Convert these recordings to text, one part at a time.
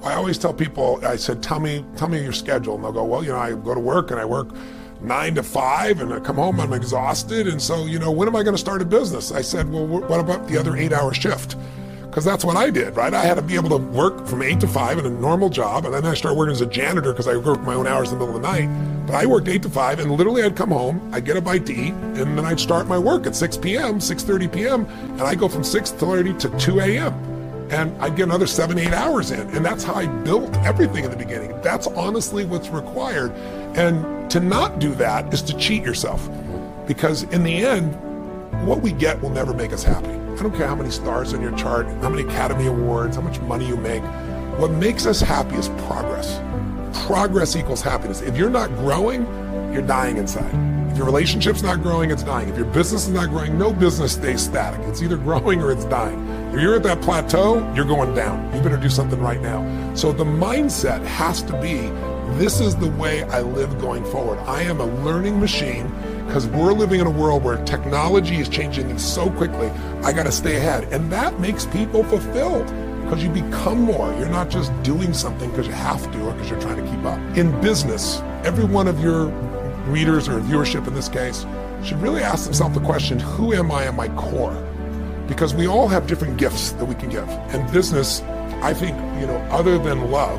I always tell people, I said, tell me your schedule. And they'll go, well, I go to work and I work 9 to 5 and I come home, I'm exhausted. And so, when am I going to start a business? I said, well, what about the other 8-hour shift? Because that's what I did, right? I had to be able to work from 8 to 5 in a normal job. And then I started working as a janitor because I worked my own hours in the middle of the night. But I worked 8 to 5 and literally I'd come home, I'd get a bite to eat, and then I'd start my work at 6 p.m., 6:30 p.m. And I'd go from 6:30 to 2 a.m. And I'd get another 7-8 hours in. And that's how I built everything in the beginning. That's honestly what's required. And to not do that is to cheat yourself. Because in the end, what we get will never make us happy. I don't care how many stars on your chart, how many Academy Awards, how much money you make. What makes us happy is progress. Progress equals happiness. If you're not growing, you're dying inside. If your relationship's not growing, it's dying. If your business is not growing, no business stays static. It's either growing or it's dying. If you're at that plateau, you're going down. You better do something right now. So the mindset has to be, this is the way I live going forward. I am a learning machine because we're living in a world where technology is changing things so quickly. I got to stay ahead. And that makes people fulfilled because you become more. You're not just doing something because you have to or because you're trying to keep up. In business, every one of your readers or viewership in this case should really ask themselves the question, who am I at my core? Because we all have different gifts that we can give. And business, I think, other than love,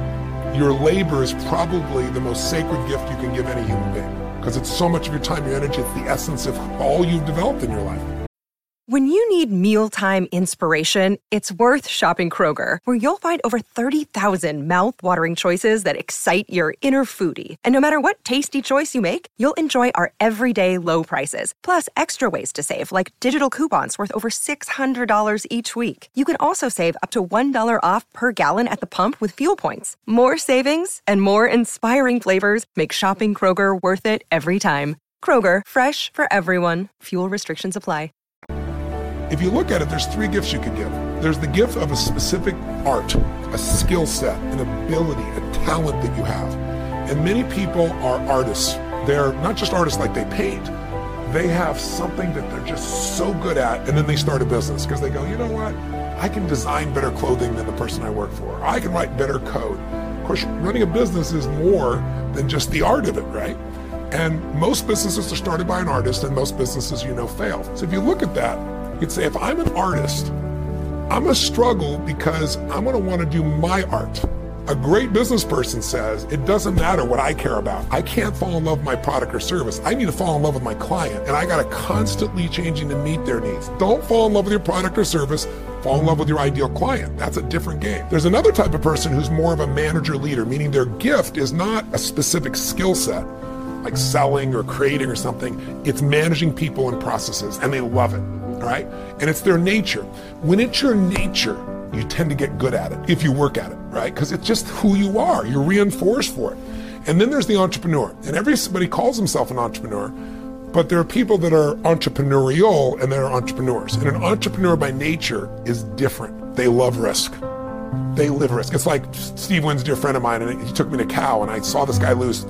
your labor is probably the most sacred gift you can give any human being. Because it's so much of your time, your energy, it's the essence of all you've developed in your life. When you need mealtime inspiration, it's worth shopping Kroger, where you'll find over 30,000 mouth-watering choices that excite your inner foodie. And no matter what tasty choice you make, you'll enjoy our everyday low prices, plus extra ways to save, like digital coupons worth over $600 each week. You can also save up to $1 off per gallon at the pump with fuel points. More savings and more inspiring flavors make shopping Kroger worth it every time. Kroger, fresh for everyone. Fuel restrictions apply. If you look at it, there's 3 gifts you can give. There's the gift of a specific art, a skill set, an ability, a talent that you have. And many people are artists. They're not just artists like they paint. They have something that they're just so good at, and then they start a business because they go, you know what? I can design better clothing than the person I work for. I can write better code. Of course, running a business is more than just the art of it, right? And most businesses are started by an artist, and most businesses, fail. So if you look at that, you'd say, if I'm an artist, I'm going to struggle because I'm going to want to do my art. A great business person says, it doesn't matter what I care about. I can't fall in love with my product or service. I need to fall in love with my client, and I got to constantly changing to meet their needs. Don't fall in love with your product or service. Fall in love with your ideal client. That's a different game. There's another type of person who's more of a manager leader, meaning their gift is not a specific skill set, like selling or creating or something. It's managing people and processes, and they love it. All right? And it's their nature. When it's your nature, you tend to get good at it if you work at it, right? Because it's just who you are. You're reinforced for it. And then there's the entrepreneur. And everybody calls himself an entrepreneur, but there are people that are entrepreneurial and there are entrepreneurs. And an entrepreneur by nature is different. They love risk. They live risk. It's like Steve Wynn's a dear friend of mine, and he took me to Cal, and I saw this guy lose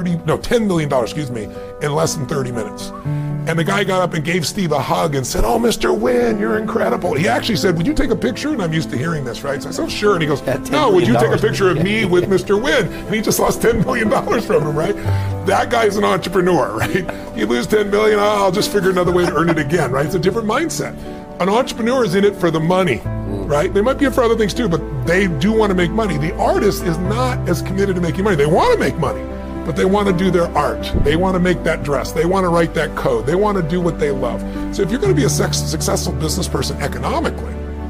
$10 million, in less than 30 minutes. And the guy got up and gave Steve a hug and said, "Oh, Mr. Wynn, you're incredible." He actually said, "Would you take a picture?" And I'm used to hearing this, right? So I said, "Oh, sure." And he goes, "No, would you take a picture of me with Mr. Wynn?" And he just lost $10 million from him, right? That guy's an entrepreneur, right? You lose $10 million, I'll just figure another way to earn it again, right? It's a different mindset. An entrepreneur is in it for the money, right? They might be in for other things too, but they do want to make money. The artist is not as committed to making money. They want to make money, but they want to do their art. They want to make that dress. They want to write that code. They want to do what they love. So if you're going to be a successful business person economically,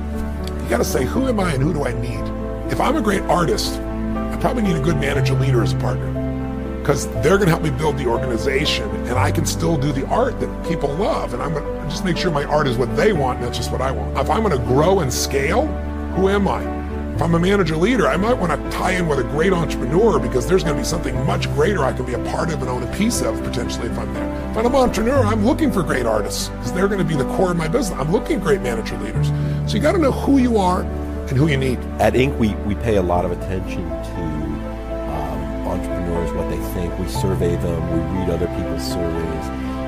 you got to say, who am I and who do I need? If I'm a great artist, I probably need a good manager leader as a partner, because they're going to help me build the organization, and I can still do the art that people love, and I'm going to just make sure my art is what they want, not just what I want. If I'm going to grow and scale, who am I? If I'm a manager leader, I might want to tie in with a great entrepreneur, because there's going to be something much greater I can be a part of and own a piece of potentially if I'm there. If I'm an entrepreneur, I'm looking for great artists because they're going to be the core of my business. I'm looking for great manager leaders. So you got to know who you are and who you need. At Inc., we pay a lot of attention to entrepreneurs, what they think. We survey them, we read other people's surveys.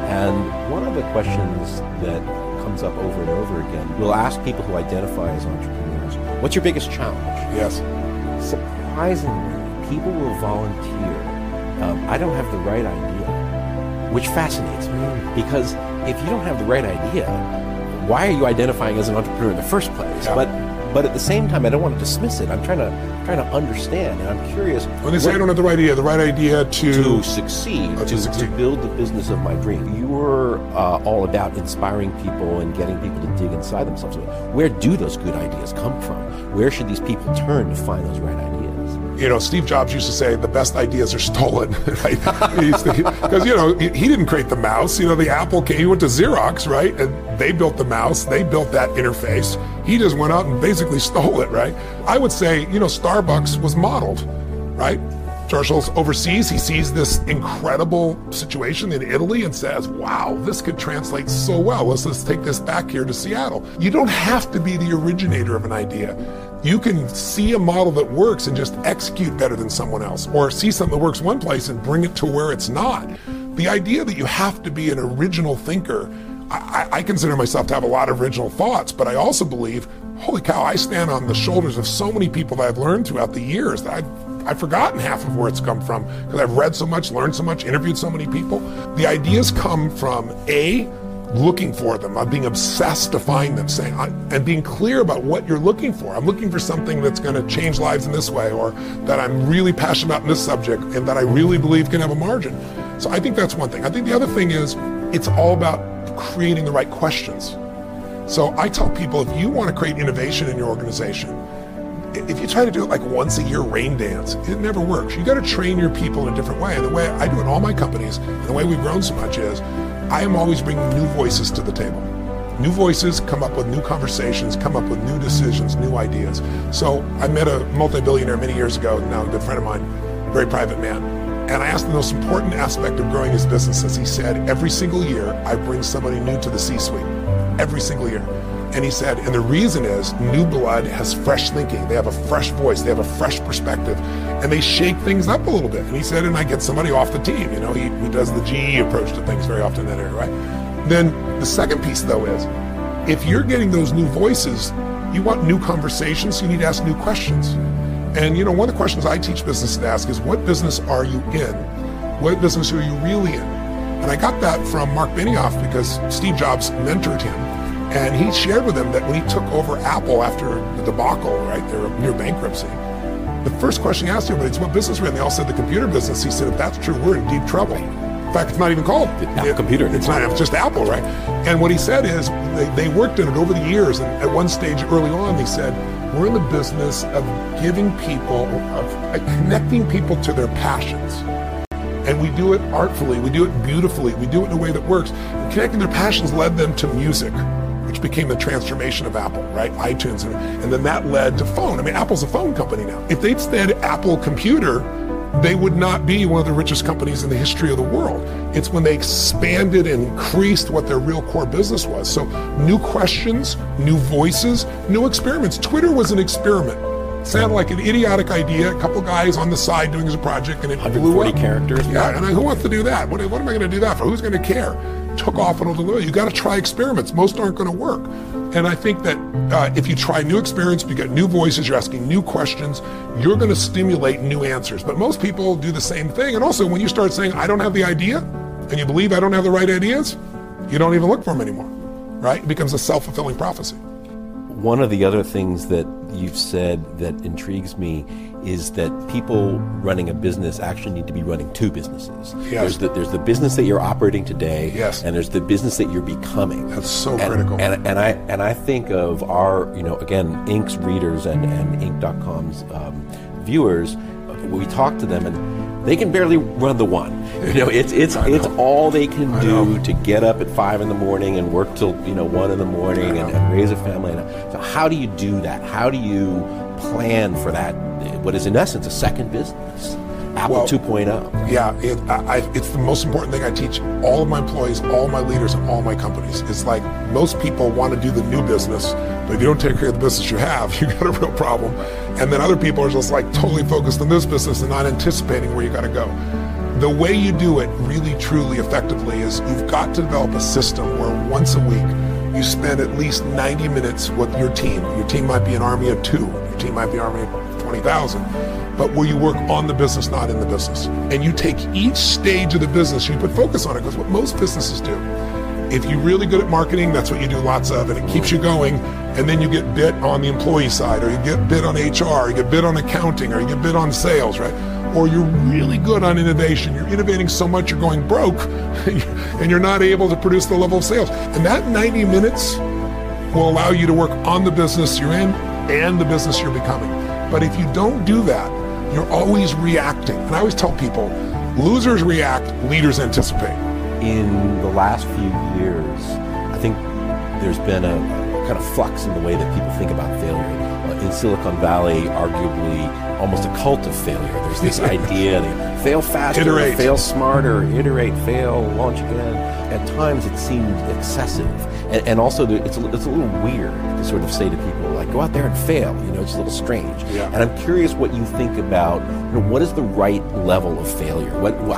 And one of the questions that comes up over and over again, we'll ask people who identify as entrepreneurs, what's your biggest challenge? Yes. surprisingly, people will volunteer. I don't have the right idea, which fascinates me, because if you don't have the right idea, why are you identifying as an entrepreneur in the first place? Yeah. But at the same time, I don't want to dismiss it. I'm trying to understand, and I'm curious. When they say I don't have the right idea to succeed, to build the business of my dream. You're all about inspiring people and getting people to dig inside themselves. Where do those good ideas come from? Where should these people turn to find those right ideas? You know, Steve Jobs used to say the best ideas are stolen, right? Because, he didn't create the mouse. The Apple came, he went to Xerox, right? And they built the mouse, they built that interface. He just went out and basically stole it, right? I would say, Starbucks was modeled, right? Churchill's overseas, he sees this incredible situation in Italy and says, wow, this could translate so well. Let's take this back here to Seattle. You don't have to be the originator of an idea. You can see a model that works and just execute better than someone else, or see something that works one place and bring it to where it's not. The idea that you have to be an original thinker, I consider myself to have a lot of original thoughts, but I also believe, holy cow, I stand on the shoulders of so many people that I've learned throughout the years that I've forgotten half of where it's come from, because I've read so much, learned so much, interviewed so many people. The ideas come from looking for them, being obsessed to find them, and being clear about what you're looking for. I'm looking for something that's going to change lives in this way, or that I'm really passionate about in this subject, and that I really believe can have a margin. So I think that's one thing. I think the other thing is, it's all about creating the right questions. So I tell people, if you want to create innovation in your organization, if you try to do it like once a year rain dance, it never works. You got to train your people in a different way. And the way I do it in all my companies, and the way we've grown so much is, I am always bringing new voices to the table. New voices come up with new conversations, come up with new decisions, new ideas. So I met a multi-billionaire many years ago, now a good friend of mine, very private man. And I asked him the most important aspect of growing his businesses. He said, every single year, I bring somebody new to the C-suite. Every single year. And he said, and the reason is, new blood has fresh thinking. They have a fresh voice. They have a fresh perspective. And they shake things up a little bit. And he said, and I get somebody off the team. He does the GE approach to things very often in that area, right? Then the second piece, though, is, if you're getting those new voices, you want new conversations, so you need to ask new questions. And, one of the questions I teach businesses to ask is, what business are you in? What business are you really in? And I got that from Mark Benioff, because Steve Jobs mentored him. And he shared with him that when he took over Apple after the debacle, right, they were near bankruptcy, the first question he asked everybody is, what business we're in? They all said the computer business. He said, if that's true, we're in deep trouble. In fact, it's not even called Apple Computer. It's just Apple, right? And what he said is, they worked in it over the years, and at one stage early on, they said, we're in the business of giving people, of connecting people to their passions. And we do it artfully, we do it beautifully, we do it in a way that works. And connecting their passions led them to music, which became the transformation of Apple, right? iTunes, and then that led to phone. I mean, Apple's a phone company now. If they'd said Apple Computer, they would not be one of the richest companies in the history of the world. It's when they expanded and increased what their real core business was. So new questions, new voices, new experiments. Twitter was an experiment. Sounded like an idiotic idea, a couple guys on the side doing as a project, and it blew up. 140 characters. Yeah, and who wants to do that? What am I going to do that for? Who's going to care? Took off and over. You got to try experiments. Most aren't going to work. And I think that if you try new experiments, you get new voices, you're asking new questions, you're going to stimulate new answers. But most people do the same thing. And also, when you start saying, I don't have the idea, and you believe I don't have the right ideas, you don't even look for them anymore, right? It becomes a self-fulfilling prophecy. One of the other things that you've said that intrigues me is that people running a business actually need to be running two businesses. Yes. There's the business that you're operating today, yes, and there's the business that you're becoming. That's so critical. And I think of our, again, Inc.'s readers and Inc.com's viewers. We talk to them and they can barely run the one. It's all they can do to get up at 5 a.m. and work till 1 a.m. and raise a family. So how do you do that? How do you plan for that? What is in essence a second business, Apple 2.0? Yeah, it's the most important thing I teach all of my employees, all my leaders, and all my companies. It's like most people want to do the new business, but if you don't take care of the business you have, you got a real problem. And then other people are just like totally focused on this business and not anticipating where you got to go. The way you do it really, truly, effectively is you've got to develop a system where once a week you spend at least 90 minutes with your team. Your team might be an army of 2. Your team might be an army of 20,000, but where you work on the business, not in the business. And you take each stage of the business, you put focus on it, because what most businesses do, if you're really good at marketing, that's what you do lots of, and it keeps you going, and then you get bit on the employee side, or you get bit on HR, or you get bit on accounting, or you get bit on sales, right? Or you're really good on innovation. You're innovating so much you're going broke, and you're not able to produce the level of sales. And that 90 minutes will allow you to work on the business you're in and the business you're becoming. But if you don't do that, you're always reacting. And I always tell people, losers react, leaders anticipate. In the last few years, I think there's been a kind of flux in the way that people think about failure. In Silicon Valley, arguably almost a cult of failure. There's this idea that fail faster, iterate, fail smarter, iterate, fail, launch again. At times it seemed excessive. And also it's a little weird to sort of say to people, like, go out there and fail. It's a little strange. Yeah. And I'm curious what you think about, what is the right level of failure?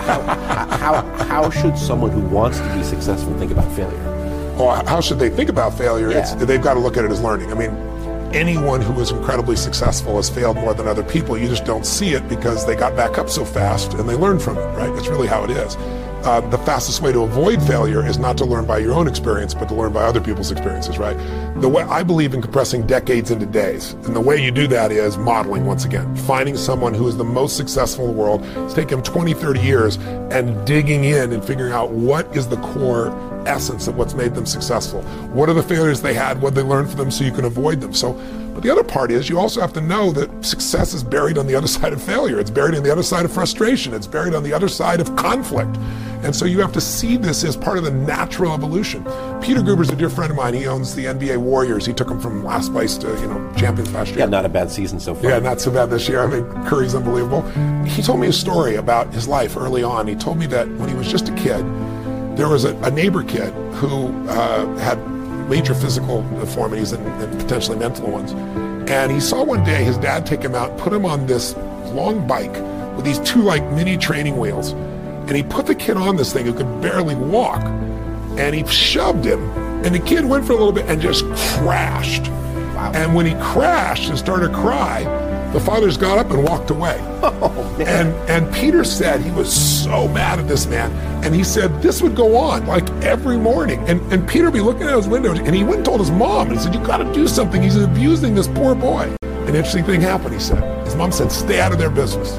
How should someone who wants to be successful think about failure? Well, how should they think about failure? Yeah. They've got to look at it as learning. I mean, anyone who is incredibly successful has failed more than other people. You just don't see it because they got back up so fast and they learned from it, right? That's really how it is. The fastest way to avoid failure is not to learn by your own experience, but to learn by other people's experiences, right? The way I believe in compressing decades into days. And the way you do that is modeling, once again. Finding someone who is the most successful in the world. It's taken them 20, 30 years and digging in and figuring out what is the core essence of what's made them successful. What are the failures they had? What they learned from them so you can avoid them? But the other part is you also have to know that success is buried on the other side of failure. It's buried on the other side of frustration. It's buried on the other side of conflict. And so you have to see this as part of the natural evolution. Peter Guber's a dear friend of mine. He owns the NBA Warriors. He took them from last place to, champions last year. Yeah, not a bad season so far. Yeah, not so bad this year. I mean, Curry's unbelievable. He told me a story about his life early on. He told me that when he was just a kid, there was a neighbor kid who had major physical deformities and potentially mental ones. And he saw one day his dad take him out, put him on this long bike with these two mini training wheels. And he put the kid on this thing who could barely walk. And he shoved him. And the kid went for a little bit and just crashed. Wow. And when he crashed and started to cry, the fathers got up and walked away. Oh, man. And Peter said he was so mad at this man. And he said this would go on every morning. And Peter would be looking out his window, and he went and told his mom. He said, you got to do something. He's abusing this poor boy. An interesting thing happened, he said. His mom said, stay out of their business.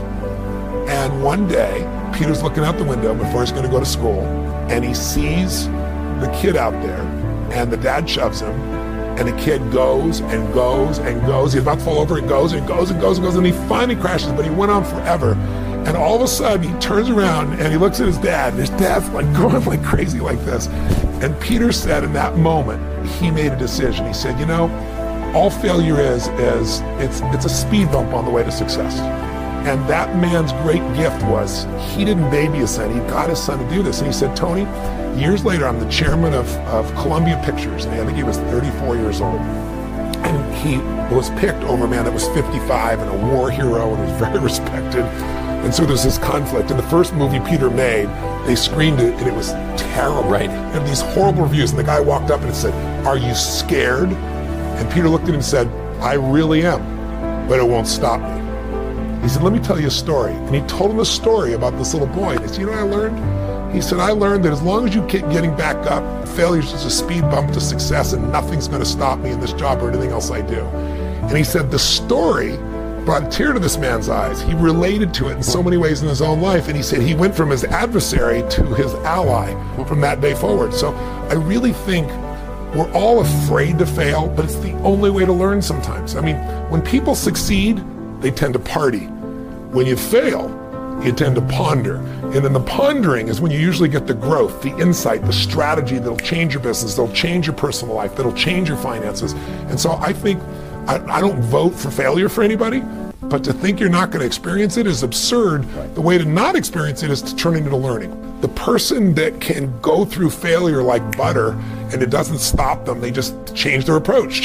And one day, Peter's looking out the window before he's going to go to school, and he sees the kid out there, and the dad shoves him, and the kid goes and goes and goes. He's about to fall over, and goes and goes and goes and goes, and he finally crashes, but he went on forever. And all of a sudden, he turns around, and he looks at his dad, and his dad's going like crazy like this. And Peter said in that moment, he made a decision. He said, all failure is it's a speed bump on the way to success. And that man's great gift was he didn't baby his son. He got his son to do this. And he said, Tony, years later, I'm the chairman of Columbia Pictures. And I think he was 34 years old. And he was picked over a man that was 55 and a war hero and was very respected. And so there's this conflict. In the first movie Peter made, they screened it and it was terrible. Right. And these horrible reviews. And the guy walked up and said, are you scared? And Peter looked at him and said, I really am, but it won't stop me. He said, let me tell you a story. And he told him a story about this little boy. And he said, you know what I learned? He said, I learned that as long as you keep getting back up, failure's just a speed bump to success and nothing's going to stop me in this job or anything else I do. And he said, the story brought a tear to this man's eyes. He related to it in so many ways in his own life. And he said he went from his adversary to his ally from that day forward. So I really think we're all afraid to fail, but it's the only way to learn sometimes. I mean, when people succeed, they tend to party. When you fail, you tend to ponder. And then the pondering is when you usually get the growth, the insight, the strategy that'll change your business, that'll change your personal life, that'll change your finances. And so I think, I don't vote for failure for anybody, but to think you're not going to experience it is absurd. Right. The way to not experience it is to turn it into learning. The person that can go through failure like butter and it doesn't stop them, they just change their approach,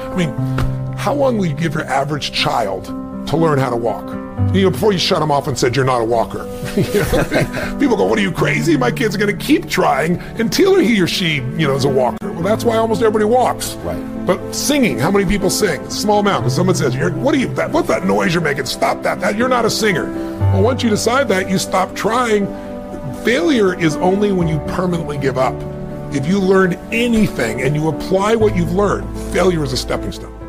how long will you give your average child to learn how to walk? Before you shut them off and said, you're not a walker. People go, what are you, crazy? My kid's going to keep trying until he or she, is a walker. Well, that's why almost everybody walks. Right. But singing, how many people sing? Small amount. Because someone says, what's that noise you're making? Stop that. You're not a singer. Well, once you decide that, you stop trying. Failure is only when you permanently give up. If you learn anything and you apply what you've learned, failure is a stepping stone.